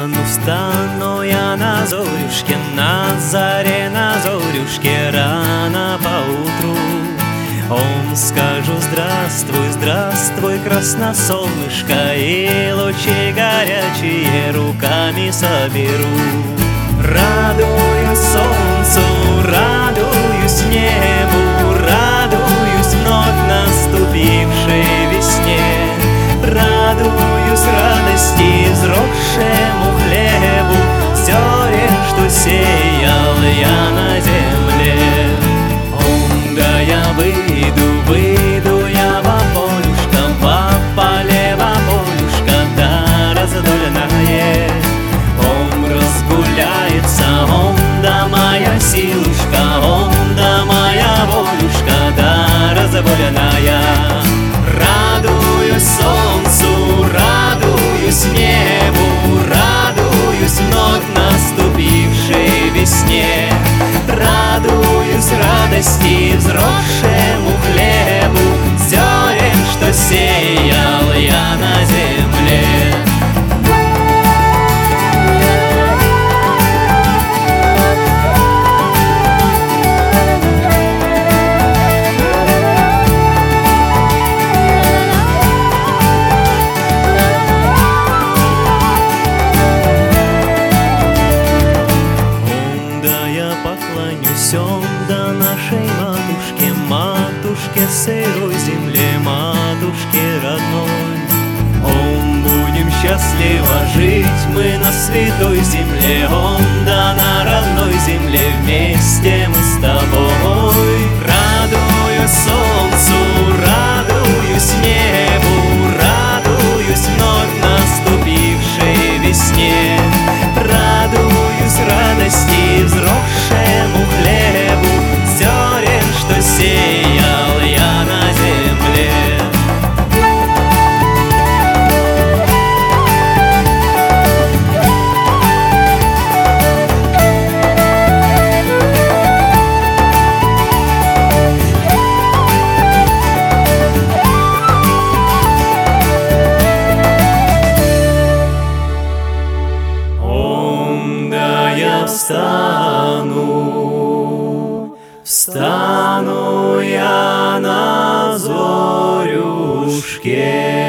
Встану я на зорюшке, на заре, на зорюшке, рано поутру. Скажу здравствуй, здравствуй, красносолнышко, и лучи горячие руками соберу. Радуюсь солнцу, радуюсь небу, радуюсь вновь наступившей весне. Радуюсь радости, взросшему хлебу, зерен, что сеял я на земле. Да я выйду я во поле, во полюшко, да раздольное. Разгуляется, да моя силушка, да моя волюшка, да разволенная. Радуюсь солнцу, радуюсь небу, радуюсь вновь наступившей весне. Радуюсь радости, взросшему хлебу, зерен, что сеял я на земле. Да нашей матушке, матушке сырой земле, матушке родной. Будем счастливо жить мы на святой земле, да на родной земле вместе мы с тобой. Радуюсь солнцу, радуюсь небу, радуюсь вновь наступившей весне. Радуюсь радости, взросшему хлебу, зерен, что сеял я на земле. Встану я на зорюшке.